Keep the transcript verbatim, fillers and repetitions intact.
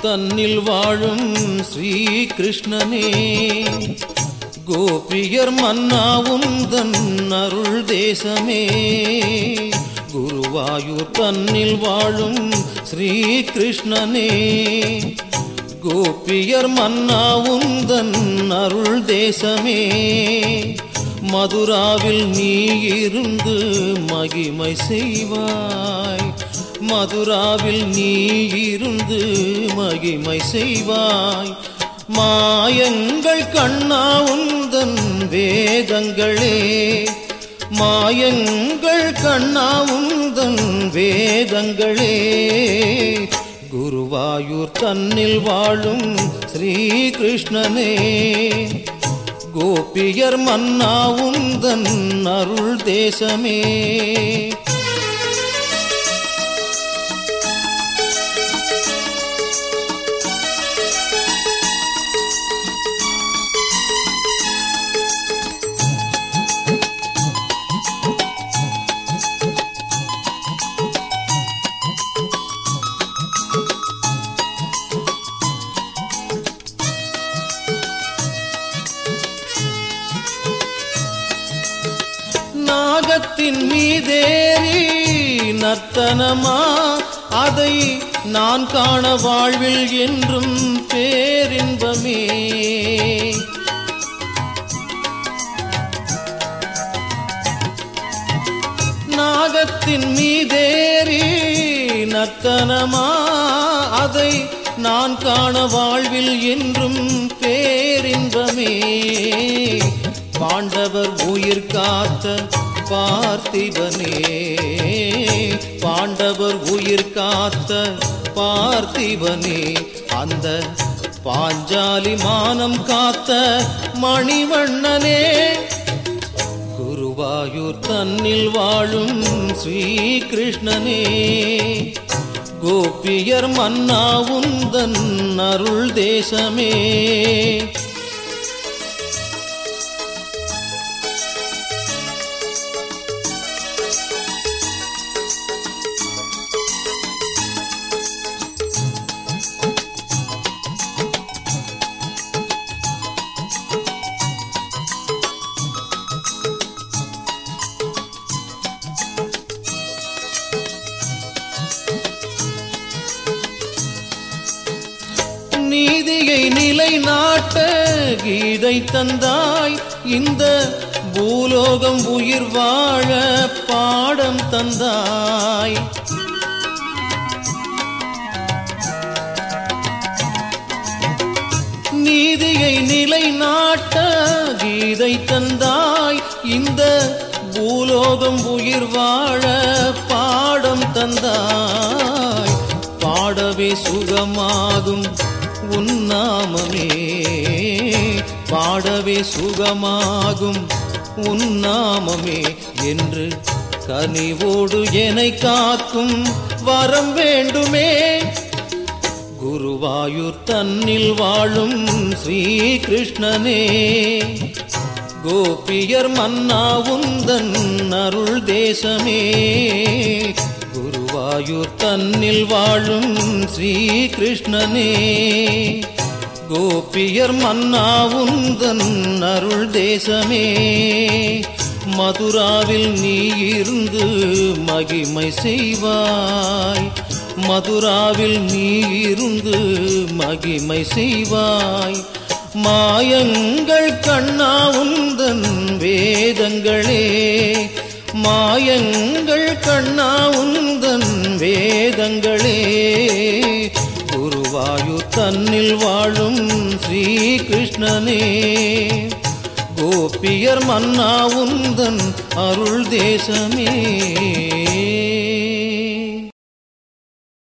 தன்னில் வாழும் ஸ்ரீ கிருஷ்ணனே, கோபியர் மன்னாவும் தன் அருள் தேசமே. குருவாயூர் தன்னில் வாழும் ஸ்ரீ கிருஷ்ணனே, கோபியர் மன்னாவும் தன் அருள் தேசமே. மதுராவில் நீ இருந்து மகிமை செய்வாய், மதுராவில் நீ இருந்து மகிமை செய்வாய். மாயங்கள் கண்ணா உந்தன் வேதங்களே, மாயங்கள் கண்ணா உந்தன் வேதங்களே. குருவாயூர் தன்னில் வாழும் ஸ்ரீ கிருஷ்ணனே, கோபியர் மன்னா உந்தன் அருள் தேசமே. நாகத்தின் மீதேறி நர்த்தனமா, அதை நான் காண வாழ்வில் என்றும் பேரின்பமே. நாகத்தின் மீதேறி நர்த்தனமா, அதை நான் காண வாழ்வில் என்றும் பேரின்பமே. பாண்டவர் உயிர் காத்த பார்த்திபனே, பாண்டவர் உயிர் காத்த பார்த்திபனே. அந்த பாஞ்சாலி மானம் காத்த மணிவண்ணனே, குருவாயூர் தன்னில் வாழும் ஸ்ரீ கிருஷ்ணனே, கோபியர் மன்னா உந்தன் அருள் தேசமே. நீதியை நிலைநாட்ட கீதை தந்தாய், இந்த பூலோகம் உயிர் வாழ பாடம் தந்தாய். நீதியை நிலைநாட்ட கீதை தந்தாய், இந்த பூலோகம் உயிர் வாழ பாடம் தந்தாய். பாடவே சுகமாகும் உன்னாமமே, பாடவே சுகமாகும் உன்னாமமே என்று கனிவோடு என்னை காக்கும் வரம் வேண்டுமே. குருவாயூர் தன்னில் வாழும் ஸ்ரீ கிருஷ்ணனே, கோபியர் மன்னா உந்தன் அருள் தேசமே. குருவாயூர் தன்னில் வாழும் ஸ்ரீ கிருஷ்ணனே, கோபியர் மன்னா உந்தன் அருள் தேசமே. மதுராவில் நீ இருந்து மகிமை செய்வாய், மதுராவில் நீ இருந்து மகிமை செய்வாய். மாயங்கள் கண்ணா உந்தன் வேதங்களே, மாயங்கள் கண்ணா உந்தன் வேதங்களே. குருவாயூர் தன்னில் வாழும் ஸ்ரீ கிருஷ்ணனே, கோபியர் மன்னா உந்தன் அருள் தேசமே.